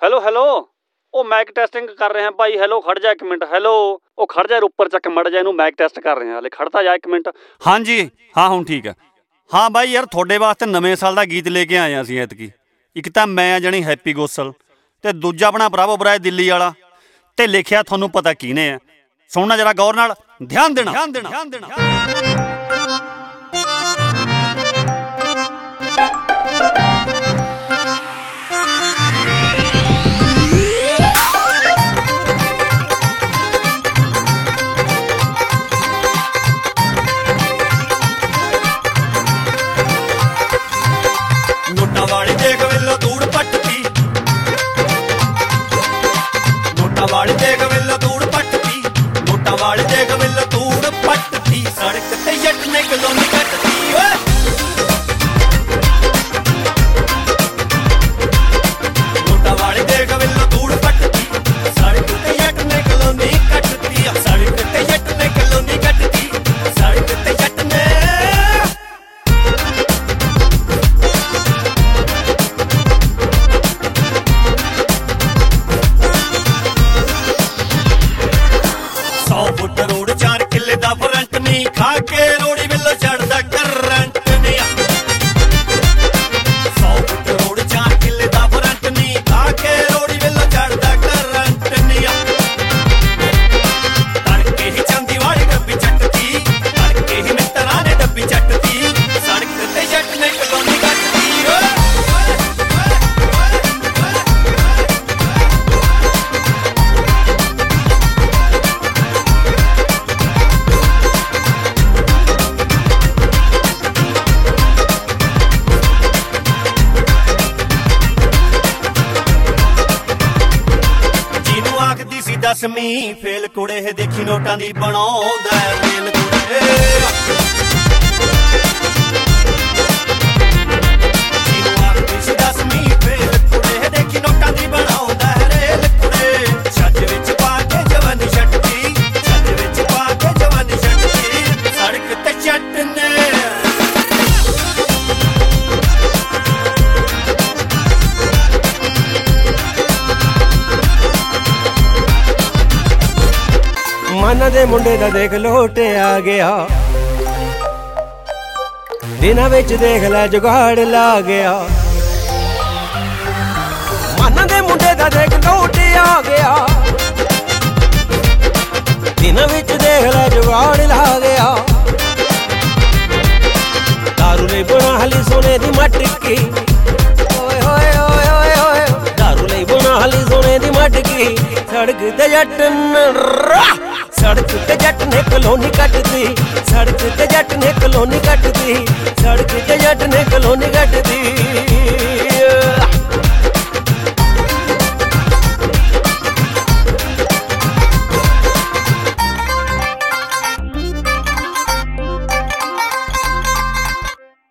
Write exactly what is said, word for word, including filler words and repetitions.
Hello hello ਉਹ mic testing ਕਰ ਰਹੇ ਹਾਂ ਭਾਈ। ਹੈਲੋ ਖੜ ਜਾ ਇੱਕ ਮਿੰਟ। ਹੈਲੋ ਉਹ ਖੜ ਜਾ, ਉੱਪਰ ਚੱਕ ਮੜ ਜਾ, ਇਹਨੂੰ ਮਾਈਕ ਟੈਸਟ ਕਰ ਰਹੇ ਹਾਂ। ਹਲੇ ਖੜਤਾ ਜਾ ਇੱਕ ਮਿੰਟ। ਹਾਂਜੀ ਹਾਂ ਹੁਣ ਠੀਕ ਹੈ। ਹਾਂ ਬਾਈ ਯਾਰ ਤੁਹਾਡੇ ਵਾਸਤੇ ਨਵੇਂ ਸਾਲ ਦਾ ਗੀਤ ਲੈ ਕੇ ਆਏ ਹਾਂ ਅਸੀਂ ਐਤਕੀ। ਇੱਕ ਤਾਂ ਮੈਂ ਜਾਣੀ ਹੈਪੀ ਗੋਸਲ ਅਤੇ ਦੂਜਾ ਆਪਣਾ ਬਰਾਵੋ ਬਰਾਏ ਦਿੱਲੀ ਵਾਲਾ, ਅਤੇ ਲਿਖਿਆ ਤੁਹਾਨੂੰ ਪਤਾ ਕਿਹਨੇ ਹੈ। ਸੁਣਨਾ ਜਰਾ ਗੌਰ ਨਾਲ, ਧਿਆਨ ਦੇਣਾ ਧਿਆਨ ਦੇਣਾ ਧਿਆਨ ਦੇਣਾ। ਨੋਟਾਂ ਵਾਲੀ ਦੇਖ ਵੇਲੋ ਧੂੜ ਪੱਟਦੀ, ਨੋਟਾਂ ਵਾਲੀ ਦੇਖ ਵੇਲੋ ਧੂੜ ਪੱਟਦੀ, ਨੋਟਾਂ ਵਾਲੀ ਦੇਖ ਵੇਲੋ ਧੂੜ ਪੱਟਦੀ, ਸੜਕ ਤੇ ਜੱਟ ਨੇ ਕਲੋਨੀ ਕੱਟਦੀ ਓਏ। ਨੋਟਾਂ ਵਾਲੀ ਦੇਖ ਵੇਲੋ ਧੂੜ ਪੱਟਦੀ, ਸੜਕ ਤੇ ਜੱਟ ਨੇ ਕਲੋਨੀ ਕੱਟਦੀ, ਸੜਕ ਤੇ ਜੱਟ ਨੇ ਕਲੋਨੀ ਕੱਟਦੀ, ਸੜਕ ਤੇ ਜੱਟ ਨੇ। ਸੌ ਫੁੱਟ ਰੋਡ ਚਾਰ ਕਿੱਲੇ ਦਾ ਫਰੰਟ ਨੀ, ਖਾ ਕੇ ਰੋੜੀ ਵੇਲੋ ਚੜਦਾ ਕਰੰਟ ਨੀ। ਸੌ ਫੁੱਟ ਰੋਡ ਚਾਰ ਕਿੱਲੇ ਦਾ ਫਰੰਟ ਨੀ, ਖਾ ਕੇ ਰੋੜੀ ਵੇਲੋ ਚੜਦਾ ਕਰੰਟ ਨੀ। ਤੜਕੇ ਹੀ ਚਾਂਦੀ ਵਾਲੀ ਡੱਬੀ ਚੱਟਦੀ, ਤੜਕੇ ਹੀ ਮਿੱਤਰਾਂ ਨੇ ਡੱਬੀ ਚੱਟਦੀ, ਸੜਕ ਤੇ ਜੱਟ ਨੇ ਕਲੋਨੀ ਕੱਟਦੀ ਓਏ। ਜਿਹਨੂੰ ਆਖਦੀ ਸੀ ਦਸਵੀਂ ਫੇਲ ਕੁੜੇ, ਦੇਖੀ ਨੋਟਾਂ ਦੀ ਬਣਾਉਂਦਾ ਰੇਲ ਕੁੜੇ। ਜਿਹਨੂੰ ਆਖਦੀ ਸੀ ਦਸਵੀਂ ਫੇਲ ਕੁੜੇ, ਦੇਖੀ ਨੋਟਾਂ ਦੀ ਬਣਾਉਂਦਾ ਰੇਲ ਕੁੜੇ। ਛੱਜ ਵਿੱਚ ਪਾ ਕੇ ਜਵਾਨੀ ਛੱਡਦੀ, ਛੱਜ ਵਿੱਚ ਪਾ ਕੇ ਜਵਾਨੀ ਛੱਡਦੀ, ਸੜਕ ਤੇ ਜੱਟ ਨੇ। ਮਾਨਾ ਦੇ ਮੁੰਡੇ ਦਾ ਦੇਖ ਲੋਟ ਆ ਗਿਆ, ਦਿਨਾਂ ਵਿੱਚ ਦੇਖ ਲੈ ਜੁਗਾੜ ਲਾ ਗਿਆ। ਮਾਨਾ ਦੇ ਮੁੰਡੇ ਦਾ ਦੇਖ ਲੋਟ ਆ ਗਿਆ, ਦਿਨਾਂ ਵਿੱਚ ਦੇਖ ਲੈ ਜੁਗਾੜ ਲਾ ਗਿਆ। ਦਾਰੂ ਲਈ ਬਣਾ ਹਲੀ ਸੋਨੇ ਦੀ ਮਟਕੀ, ਓਏ ਹੋਏ ਓਏ ਓਏ ਓਏ, ਦਾਰੂ ਲਈ ਬਣਾ ਹਲੀ ਸੋਨੇ ਦੀ ਮਟਕੀ, ਸੜਕ ਤੇ ਜੱਟ ਨਰਾ, ਸੜਕ ਤੇ ਜੱਟ ਨੇ ਕਲੋਨੀ ਕੱਟਦੀ, ਸੜਕ ਤੇ ਜੱਟ ਨੇ ਕਲੋਨੀ ਕੱਟਦੀ, ਸੜਕ ਤੇ ਜੱਟ ਨੇ ਕਲੋਨੀ ਕੱਟਦੀ।